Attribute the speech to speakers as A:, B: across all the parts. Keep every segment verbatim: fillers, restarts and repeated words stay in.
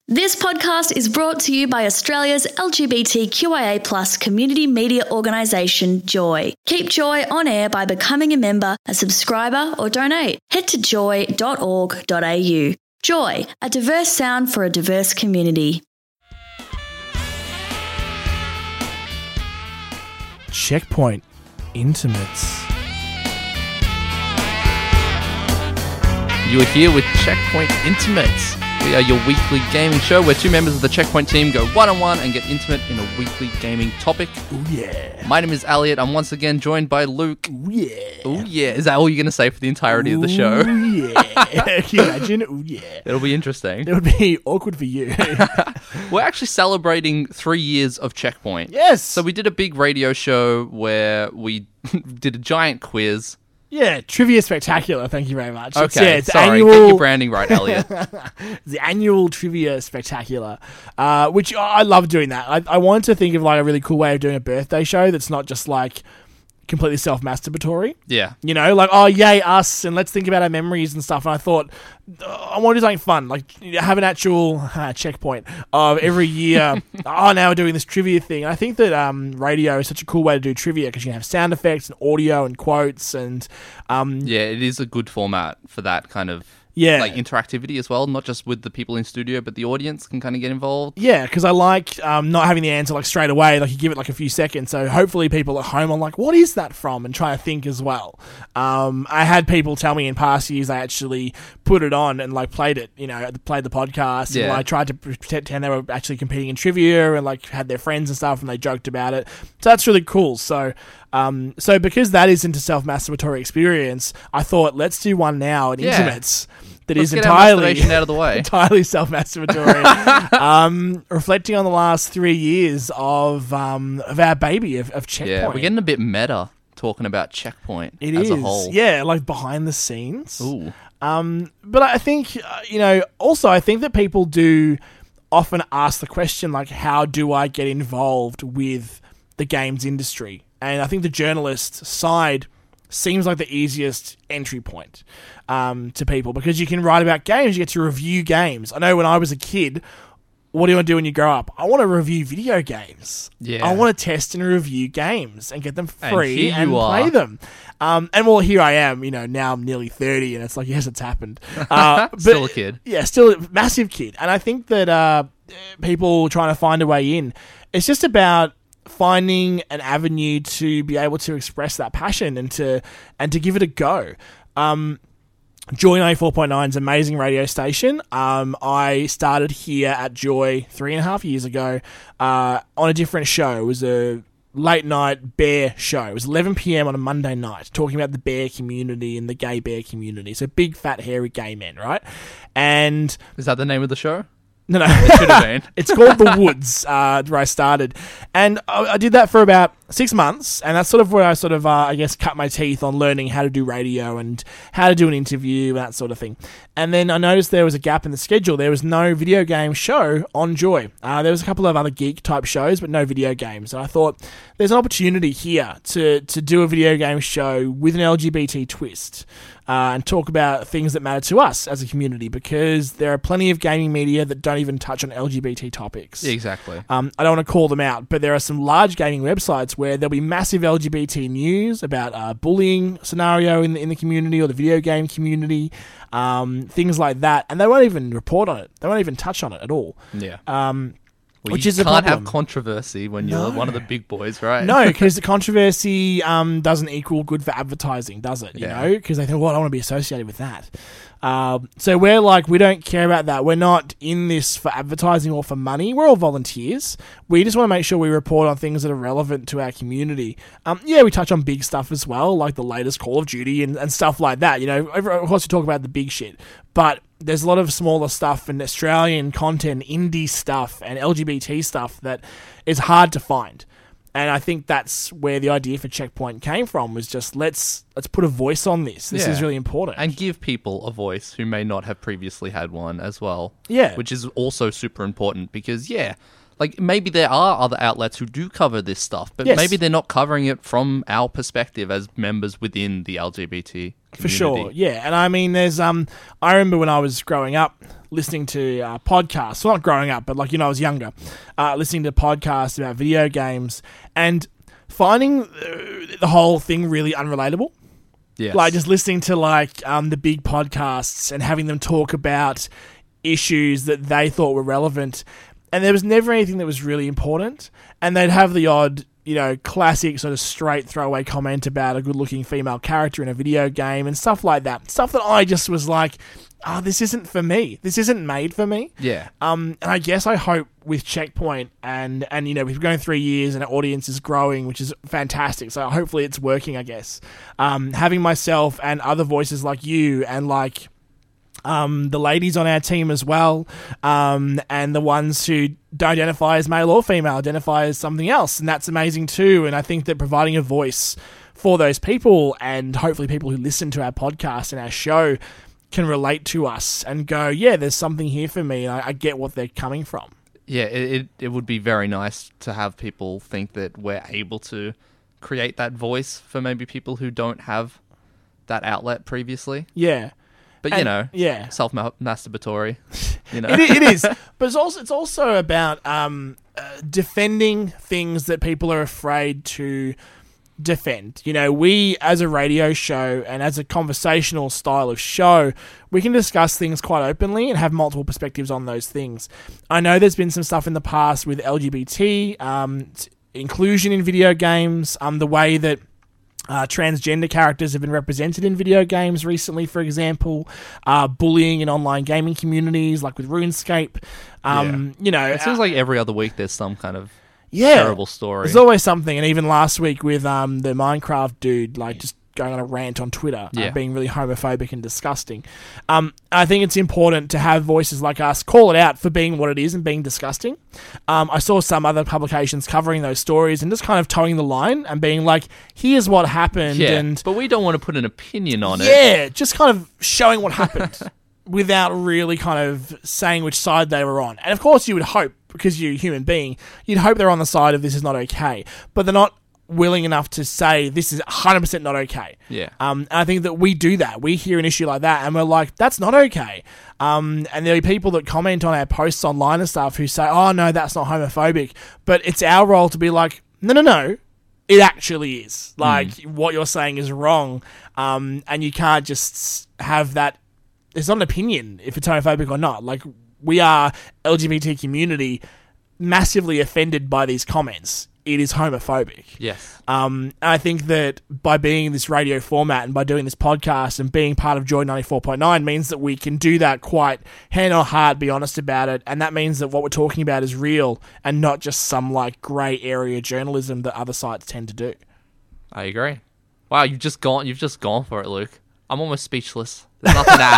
A: This podcast is brought to you by Australia's L G B T Q I A plus community media organisation, Joy. Keep Joy on air by becoming a member, a subscriber or donate. Head to joy dot org dot a u. Joy, a diverse sound for a diverse community.
B: Checkpoint Intimates.
C: You are here with Checkpoint Intimates. We are your weekly gaming show where two members of the Checkpoint team go one-on-one and get intimate in a weekly gaming topic.
B: Oh yeah.
C: My name is Elliot. I'm once again joined by Luke.
B: Oh yeah.
C: Oh yeah. Is that all you're going to say for the entirety of the show?
B: Oh yeah. Can you imagine? Oh yeah.
C: It'll be interesting.
B: It would be awkward for you.
C: We're actually celebrating three years of Checkpoint.
B: Yes.
C: So we did a big radio show where we did a giant quiz.
B: Yeah, Trivia Spectacular, thank you very much.
C: Okay,
B: it's, yeah, it's
C: sorry,
B: annual,
C: get your branding right, Elliot.
B: It's the annual Trivia Spectacular, uh, which I love doing that. I, I wanted to think of like a really cool way of doing a birthday show that's not just like completely self-masturbatory.
C: Yeah.
B: You know, like, oh, yay, us, and let's think about our memories and stuff. And I thought, oh, I want to do something fun, like have an actual uh, checkpoint of every year. Oh, now we're doing this trivia thing. And I think that um, radio is such a cool way to do trivia because you can have sound effects and audio and quotes. And um,
C: Yeah, it is a good format for that kind of
B: yeah.
C: like interactivity as well, not just with the people in studio, but the audience can kind of get involved.
B: Yeah, because I like um, not having the answer like straight away. Like you give it like a few seconds, so hopefully people at home are like, "What is that from?" and try to think as well. Um, I had people tell me in past years they actually put it on and like played it. You know, played the podcast.
C: Yeah.
B: And I tried to pretend they were actually competing in trivia and like had their friends and stuff, and they joked about it. So that's really cool. So. Um, so because that isn't a self-masturbatory experience, I thought let's do one now at
C: Yeah.
B: Intimates that
C: Let's
B: is
C: get our
B: entirely
C: masturbation out of the way.
B: entirely self-masturbatory. um, reflecting on the last three years of um, of our baby of, of Checkpoint.
C: Yeah, we're getting a bit meta talking about Checkpoint
B: It
C: as
B: is,
C: a whole.
B: yeah, like behind the scenes.
C: Ooh.
B: Um, but I think uh, you know. Also, I think that people do often ask the question like, "How do I get involved with the games industry?" And I think the journalist side seems like the easiest entry point um, to people because you can write about games, you get to review games. I know when I was a kid, what do you want to do when you grow up? I want to review video games.
C: Yeah.
B: I want to test and review games and get them
C: And
B: free
C: here
B: and,
C: you
B: play
C: are.
B: them. Um, and well, here I am, you know, now I'm nearly thirty and it's like, yes, it's happened. Uh, but,
C: Still a kid.
B: Yeah, still a massive kid. And I think that uh, people trying to find a way in, it's just about finding an avenue to be able to express that passion and to and to give it a go. Um, Joy ninety-four point nine is an amazing radio station. Um, I started here at Joy three and a half years ago uh, on a different show. It was a late night bear show. It was eleven p.m. on a Monday night, talking about the bear community and the gay bear community. So big, fat, hairy gay men, right? And
C: Is that the name of the show?
B: no, no,
C: It should have been.
B: it's called The Woods, uh, where I started. And I, I did that for about six months, and that's sort of where I sort of, uh, I guess, cut my teeth on learning how to do radio and how to do an interview and that sort of thing. And then I noticed there was a gap in the schedule. There was no video game show on Joy. Uh, there was a couple of other geek-type shows, but no video games. And I thought, there's an opportunity here to, to do a video game show with an L G B T twist. Uh, and talk about things that matter to us as a community because there are plenty of gaming media that don't even touch on L G B T topics.
C: Yeah, exactly.
B: Um, I don't want to call them out, but there are some large gaming websites where there'll be massive L G B T news about uh, bullying scenario in the, in the community or the video game community, um, things like that, and they won't even report on it. They won't even touch on it at all.
C: Yeah.
B: Um,
C: Well,
B: which
C: you
B: is a
C: can't
B: problem.
C: have controversy when you're
B: No.
C: one of the big boys, right?
B: No, because the controversy um, doesn't equal good for advertising, does it? You
C: Yeah.
B: know, because they think, well, I don't want to be associated with that. Um, so we're like, we don't care about that. We're not in this for advertising or for money. We're all volunteers. We just want to make sure we report on things that are relevant to our community. Um, yeah, we touch on big stuff as well, like the latest Call of Duty and, and stuff like that. You know, of course, we talk about the big shit, but there's a lot of smaller stuff and Australian content, indie stuff, and L G B T stuff that is hard to find. And I think that's where the idea for Checkpoint came from, was just let's let's put a voice on this. This
C: Yeah.
B: is really important.
C: And give people a voice who may not have previously had one as well.
B: Yeah.
C: Which is also super important because, yeah, like maybe there are other outlets who do cover this stuff, but
B: Yes.
C: maybe they're not covering it from our perspective as members within the L G B T community.
B: For sure, yeah. And I mean, there's um, I remember when I was growing up, listening to uh, podcasts. Well, not growing up, but like, you know, I was younger, uh, listening to podcasts about video games and finding uh, the whole thing really unrelatable.
C: Yes.
B: Like just listening to like um, the big podcasts and having them talk about issues that they thought were relevant. And there was never anything that was really important. And they'd have the odd, you know, classic sort of straight throwaway comment about a good-looking female character in a video game and stuff like that. Stuff that I just was like, oh, this isn't for me. This isn't made for me.
C: Yeah.
B: Um, and I guess I hope with Checkpoint and, and you know, we've been going three years and our audience is growing, which is fantastic. So hopefully it's working, I guess. Um, having myself and other voices like you and like um, the ladies on our team as well, um, and the ones who don't identify as male or female, identify as something else. And that's amazing too. And I think that providing a voice for those people and hopefully people who listen to our podcast and our show can relate to us and go, yeah, there's something here for me. I, I get what they're coming from.
C: Yeah, it, it it would be very nice to have people think that we're able to create that voice for maybe people who don't have that outlet previously.
B: Yeah.
C: But, you
B: And-
C: know,
B: yeah.
C: self-masturbatory, you know.
B: it, it is, but it's also it's also about um, uh, defending things that people are afraid to defend. You know, we as a radio show and as a conversational style of show, we can discuss things quite openly and have multiple perspectives on those things. I know there's been some stuff in the past with L G B T um, t- inclusion in video games, um, the way that Uh, transgender characters have been represented in video games recently, for example, uh, bullying in online gaming communities, like with RuneScape. Um, You know,
C: It seems like every other week there's some kind of
B: yeah,
C: terrible story.
B: There's always something, and even last week with um, the Minecraft dude, like just going on a rant on Twitter,
C: Yeah.
B: uh, being really homophobic and disgusting. Um, I think it's important to have voices like us call it out for being what it is and being disgusting. Um, I saw some other publications covering those stories and just kind of towing the line and being like, here's what happened.
C: yeah,
B: and
C: but we don't want to put an opinion on it.
B: yeah, just kind of showing what happened without really kind of saying which side they were on. And of course you would hope, because you're a human being, you'd hope they're on the side of this is not okay. But they're not willing enough to say this is one hundred percent not okay.
C: Yeah.
B: Um, and I think that we do that. We hear an issue like that and we're like, that's not okay. Um, and there'll be people that comment on our posts online and stuff who say, oh no, that's not homophobic. But it's our role to be like, no, no, no. It actually is. Like, mm. what you're saying is wrong. Um, and you can't just have that. It's not an opinion if it's homophobic or not. Like, we are L G B T community massively offended by these comments. It is homophobic.
C: Yes.
B: Um, and I think that by being in this radio format and by doing this podcast and being part of Joy ninety-four point nine means that we can do that quite hand on heart, be honest about it. And that means that what we're talking about is real and not just some like grey area journalism that other sites tend to do.
C: I agree. Wow, you've just gone. You've just gone for it, Luke. I'm almost speechless. There's nothing to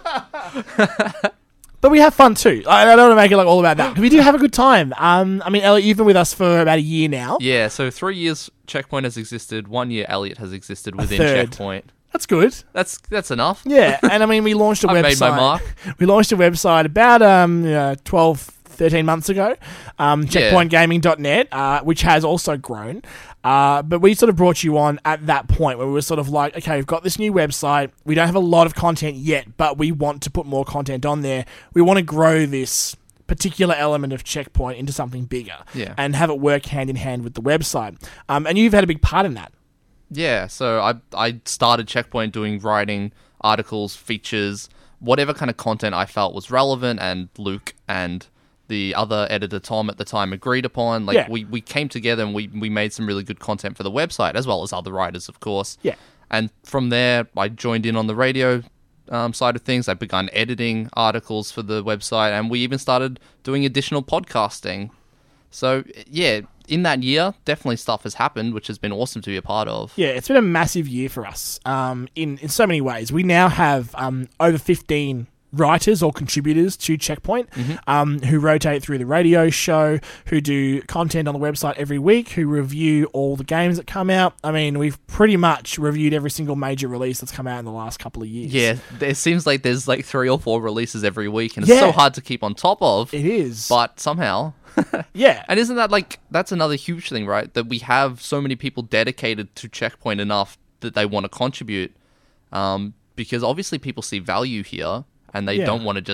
C: add.
B: But we have fun too. I, I don't want to make it like all about that. We do have a good time. Um, I mean, Elliot, you've been with us for about a year now.
C: Yeah, so three years Checkpoint has existed. One year Elliot has existed within
B: third.
C: Checkpoint.
B: That's good.
C: That's that's enough.
B: Yeah, and I mean, we launched a
C: I
B: website.
C: made my mark.
B: We launched a website about um, you know, twelve, thirteen months ago, um, checkpoint gaming dot net, uh, which has also grown. Uh, but we sort of brought you on at that point where we were sort of like, okay, we've got this new website. We don't have a lot of content yet, but we want to put more content on there. We want to grow this particular element of Checkpoint into something bigger
C: Yeah.
B: and have it work hand in hand with the website. Um, and you've had a big part in that.
C: Yeah, so I I started Checkpoint doing writing, articles, features, whatever kind of content I felt was relevant, and Luke and the other editor, Tom, at the time agreed upon. Like,
B: Yeah.
C: we, we came together and we, we made some really good content for the website, as well as other writers, of course.
B: Yeah.
C: And from there, I joined in on the radio um, side of things. I begun editing articles for the website, and we even started doing additional podcasting. So, yeah, in that year, definitely stuff has happened, which has been awesome to be a part of.
B: Yeah, it's been a massive year for us um, in, in so many ways. We now have um, over fifteen writers or contributors to Checkpoint
C: Mm-hmm.
B: um, who rotate through the radio show, who do content on the website every week, who review all the games that come out. I mean, we've pretty much reviewed every single major release that's come out in the last couple of years.
C: Yeah, it seems like there's like three or four releases every week, and it's
B: Yeah.
C: so hard to keep on top of.
B: It is.
C: But somehow...
B: yeah.
C: And isn't that like, that's another huge thing, right? That we have so many people dedicated to Checkpoint enough that they want to contribute. Um, because obviously people see value here, and they
B: Yeah.
C: don't want to just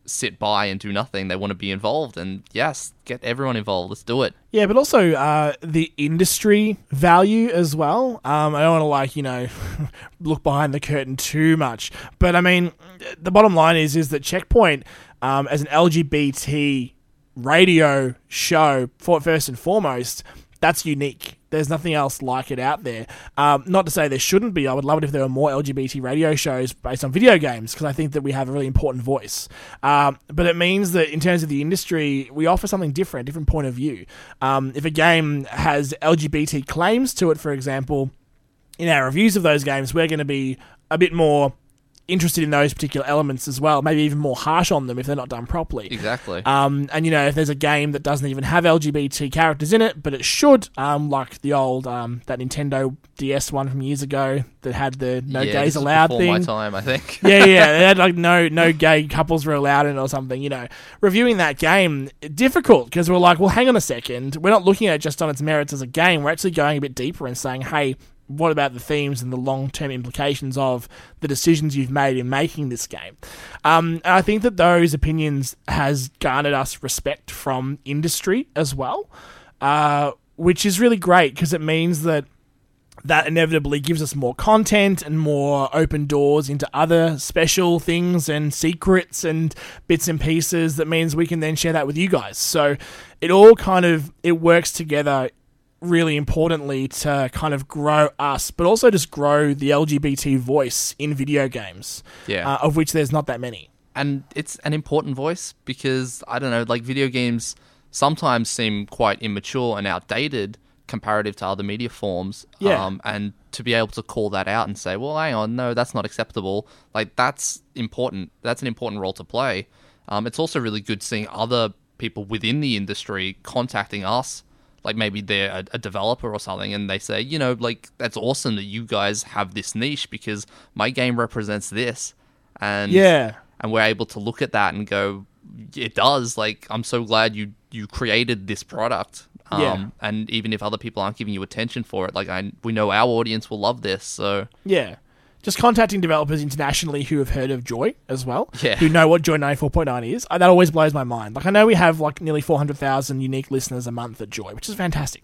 C: sit by and do nothing. They want to be involved, and yes, get everyone involved. Let's do it.
B: Yeah, but also uh, the industry value as well. Um, I don't want to, like, you know, look behind the curtain too much. But, I mean, the bottom line is is that Checkpoint, um, as an L G B T radio show, for first and foremost, that's unique. There's nothing else like it out there. Um, not to say there shouldn't be. I would love it if there were more L G B T radio shows based on video games, because I think that we have a really important voice. Um, but it means that in terms of the industry, we offer something different, a different point of view. Um, if a game has L G B T claims to it, for example, in our reviews of those games, we're going to be a bit more interested in those particular elements as well, maybe even more harsh on them if they're not done properly.
C: Exactly.
B: Um, and, you know, if there's a game that doesn't even have L G B T characters in it, but it should, um, like the old, um, that Nintendo D S one from years ago that had the no
C: yeah,
B: gays
C: this
B: allowed
C: was
B: thing.
C: before my time, I think.
B: yeah, yeah, they had like no no gay couples were allowed in it or something, you know. Reviewing that game, difficult, because we're like, well, hang on a second, we're not looking at it just on its merits as a game, we're actually going a bit deeper and saying, hey, what about the themes and the long-term implications of the decisions you've made in making this game? Um, and I think that those opinions has garnered us respect from industry as well, uh, which is really great because it means that that inevitably gives us more content and more open doors into other special things and secrets and bits and pieces. That means we can then share that with you guys. So it all kind of, it works together really importantly to kind of grow us, but also just grow the L G B T voice in video games,
C: Yeah.
B: uh, of which there's not that many.
C: And it's an important voice because, I don't know, like video games sometimes seem quite immature and outdated comparative to other media forms.
B: Yeah.
C: Um, and to be able to call that out and say, well, hang on, no, that's not acceptable. Like, that's important. That's an important role to play. Um, it's also really good seeing other people within the industry contacting us. Like maybe they're a, a developer or something and they say, you know, like, that's awesome that you guys have this niche because my game represents this. And
B: Yeah.
C: and we're able to look at that and go, it does. Like, I'm so glad you, you created this product. Um,
B: Yeah.
C: And even if other people aren't giving you attention for it, like, I we know our audience will love this. So
B: Yeah. Just contacting developers internationally who have heard of Joy as well,
C: Yeah.
B: who know what Joy ninety-four point nine is. Uh, That always blows my mind. Like, I know we have like nearly four hundred thousand unique listeners a month at Joy, which is fantastic.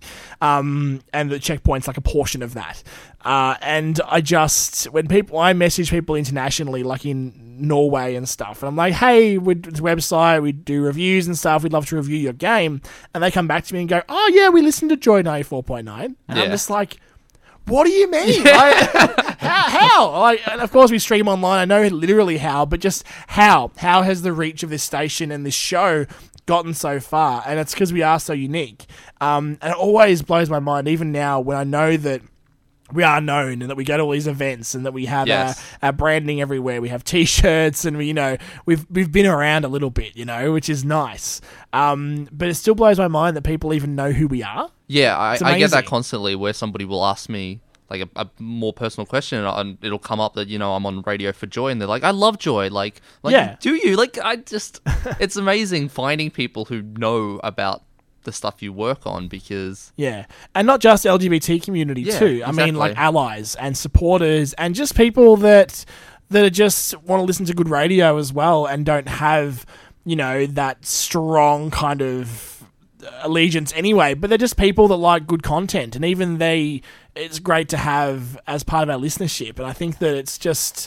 B: Um, and the Checkpoint's like a portion of that. Uh, and I just, when people, I message people internationally, like in Norway and stuff, and I'm like, hey, we're it's a website, we do reviews and stuff, we'd love to review your game. And they come back to me and go, oh yeah, we listened to Joy ninety-four point nine. And I'm
C: Yeah.
B: just like, what do you mean? Like, how? How? Like, and of course, we stream online. I know literally how, but just how? How has the reach of this station and this show gotten so far? And it's because we are so unique. Um, and it always blows my mind, even now, when I know that we are known and that we go to all these events and that we have
C: Yes.
B: our, our branding everywhere. We have T-shirts and we, you know, we've we've been around a little bit, you know, which is nice. Um, but it still blows my mind that people even know who we are.
C: yeah, I,
B: It's
C: I get that
B: amazing.
C: constantly where somebody will ask me like a, a more personal question and it'll come up that, you know, I'm on radio for Joy and they're like, I love Joy. Like, like
B: Yeah.
C: do you? Like, I just, it's amazing finding people who know about the stuff you work on because
B: Yeah, and not just L G B T community
C: Yeah,
B: too. I mean,
C: exactly.
B: like allies and supporters, and just people that that are just want to listen to good radio as well, and don't have, you know, that strong kind of allegiance anyway. But they're just people that like good content, and even they, it's great to have as part of our listenership. And I think that it's just,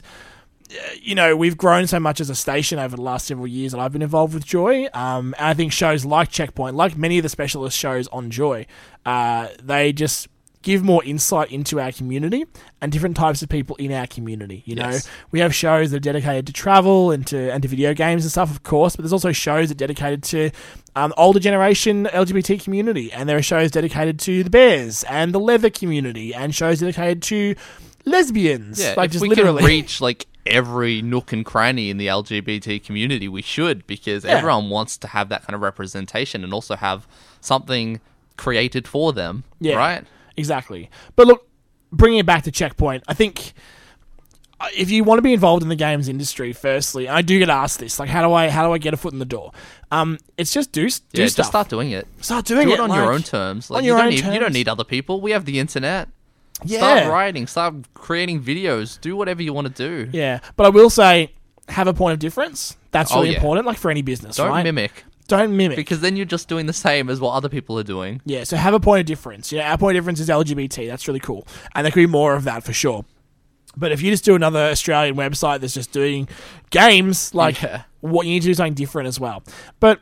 B: you know, we've grown so much as a station over the last several years that I've been involved with Joy. Um, and I think shows like Checkpoint, like many of the specialist shows on Joy, uh, they just give more insight into our community and different types of people in our community. You know,
C: Yes.
B: we have shows that are dedicated to travel and to, and to video games and stuff, of course, but there's also shows that are dedicated to um, older generation L G B T community. And there are shows dedicated to the bears and the leather community, and shows dedicated to lesbians.
C: yeah,
B: like
C: if
B: just
C: we
B: literally.
C: can reach like every nook and cranny in the L G B T community, we should, because
B: Yeah.
C: everyone wants to have that kind of representation and also have something created for them,
B: Yeah.
C: right?
B: Exactly. But look, bringing it back to Checkpoint, I think uh, if you want to be involved in the games industry, firstly, and I do get asked this, like, how do I how do I get a foot in the door? Um, it's just do do
C: Yeah,
B: stuff.
C: just start doing it.
B: Start doing
C: Do
B: it
C: it on
B: like-
C: your own terms. Like,
B: on
C: you
B: your
C: don't
B: own
C: need you don't
B: terms.
C: need other people. We have the internet.
B: Yeah.
C: Start writing. Start creating videos. Do whatever you want to do.
B: Yeah, but I will say, have a point of difference. That's
C: Oh,
B: really
C: yeah.
B: important, like for any business,
C: Don't
B: right?
C: mimic,
B: Don't mimic.
C: because then you're just doing the same as what other people are doing.
B: Yeah, so have a point of difference. Yeah, our point of difference is L G B T. That's really cool. And there could be more of that for sure. But if you just do another Australian website that's just doing games, like,
C: Yeah.
B: what you need to do is something different as well. But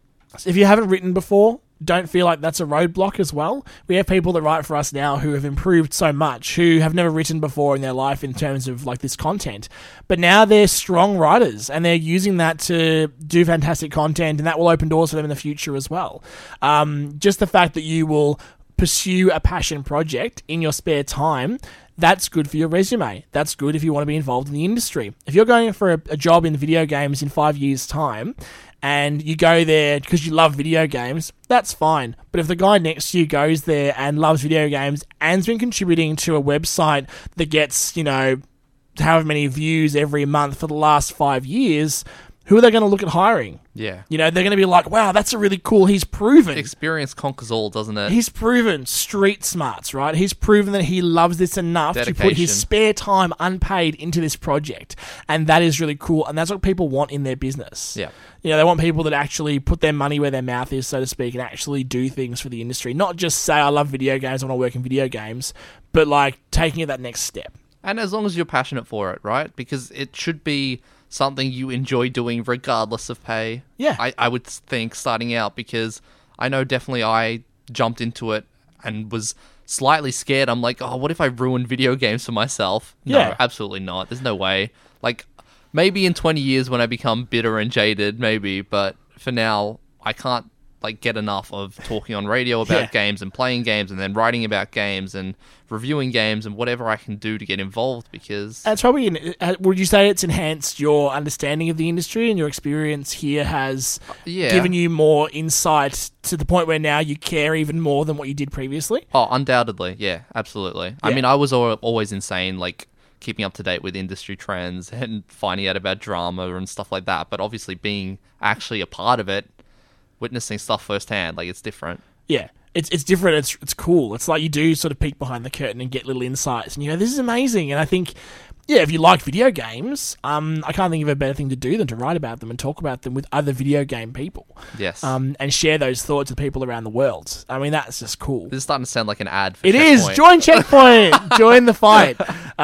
B: if you haven't written before, don't feel like that's a roadblock as well. We have people that write for us now who have improved so much, who have never written before in their life in terms of like this content. But now they're strong writers and they're using that to do fantastic content, and that will open doors for them in the future as well. Um, just the fact that you will pursue a passion project in your spare time, that's good for your resume. That's good if you want to be involved in the industry. If you're going for a, a job in video games in five years' time and you go there because you love video games, that's fine. But if the guy next to you goes there and loves video games and's been contributing to a website that gets, you know, however many views every month for the last five years, who are they going to look at hiring?
C: Yeah.
B: You know, they're going to be like, wow, that's a really cool, he's proven.
C: Experience conquers all, doesn't it?
B: He's proven street smarts, right? He's proven that he loves this enough to put
C: Dedication.
B: his spare time unpaid into this project. And that is really cool. And that's what people want in their business.
C: Yeah.
B: You know, they want people that actually put their money where their mouth is, so to speak, and actually do things for the industry. Not just say, I love video games, I want to work in video games, but like taking it that next step.
C: And as long as you're passionate for it, right? Because it should be something you enjoy doing regardless of pay.
B: Yeah.
C: I, I would think starting out, because I know definitely I jumped into it and was slightly scared. I'm like, oh, what if I ruin video games for myself? No,
B: Yeah.
C: absolutely not. There's no way. Like, maybe in twenty years when I become bitter and jaded, maybe. But for now, I can't like get enough of talking on radio about
B: Yeah.
C: games and playing games and then writing about games and reviewing games and whatever I can do to get involved, because
B: And it's probably, uh, would you say it's enhanced your understanding of the industry, and your experience here has
C: yeah.
B: given you more insight to the point where now you care even more than what you did previously?
C: Oh, undoubtedly. Yeah, absolutely. I
B: Yeah.
C: mean, I was al- always insane, like keeping up to date with industry trends and finding out about drama and stuff like that. But obviously being actually a part of it, witnessing stuff firsthand, like it's different.
B: Yeah. It's it's different. It's it's cool. It's like you do sort of peek behind the curtain and get little insights, and you go, this is amazing. And I think, yeah, if you like video games, um, I can't think of a better thing to do than to write about them and talk about them with other video game people,
C: Yes.
B: um, and share those thoughts with people around the world. I mean, that's just cool.
C: This is starting to sound like an ad for
B: It is.
C: Checkpoint.
B: Join Checkpoint. Join the fight.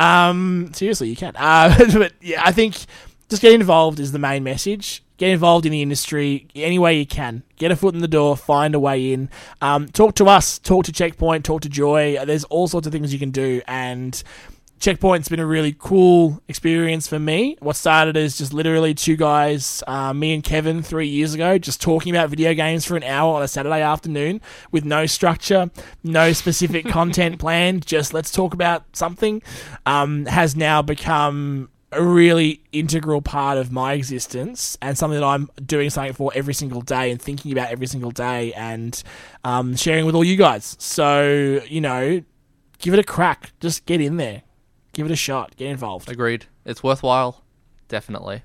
B: Um, seriously, you can. Uh, but yeah, I think just get involved is the main message. Get involved in the industry any way you can. Get a foot in the door. Find a way in. Um, talk to us. Talk to Checkpoint. Talk to Joy. There's all sorts of things you can do. And Checkpoint's been a really cool experience for me. What started as just literally two guys, uh, me and Kevin, three years ago, just talking about video games for an hour on a Saturday afternoon with no structure, no specific content planned, just let's talk about something, um, has now become a really integral part of my existence, and something that I'm doing something for every single day and thinking about every single day, and um, sharing with all you guys. So, you know, give it a crack. Just get in there. Give it a shot. Get involved.
C: Agreed. It's worthwhile. Definitely.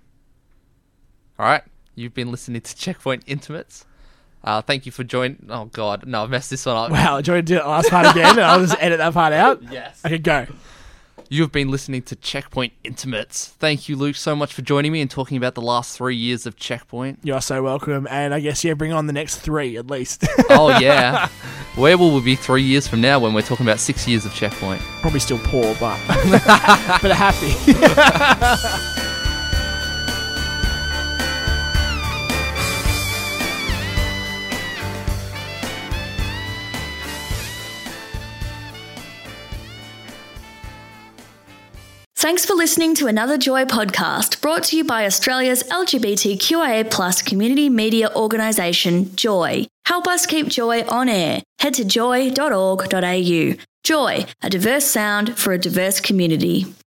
C: All right. You've been listening to Checkpoint Intimates. Uh, thank you for joining. Oh, God. No, I've messed this one up.
B: Wow, do you want to do that last part again? And I'll just edit that part out?
C: Yes.
B: Okay, go.
C: You've been listening to Checkpoint Intimates. Thank you, Luke, so much for joining me and talking about the last three years of Checkpoint.
B: You are so welcome. And I guess, yeah, bring on the next three at least.
C: Oh, yeah. Where will we be three years from now when we're talking about six years of Checkpoint?
B: Probably still poor, but, but happy.
A: Thanks for listening to another Joy podcast brought to you by Australia's L G B T Q I A plus community media organisation, Joy. Help us keep Joy on air. Head to joy dot org dot a u. Joy, a diverse sound for a diverse community.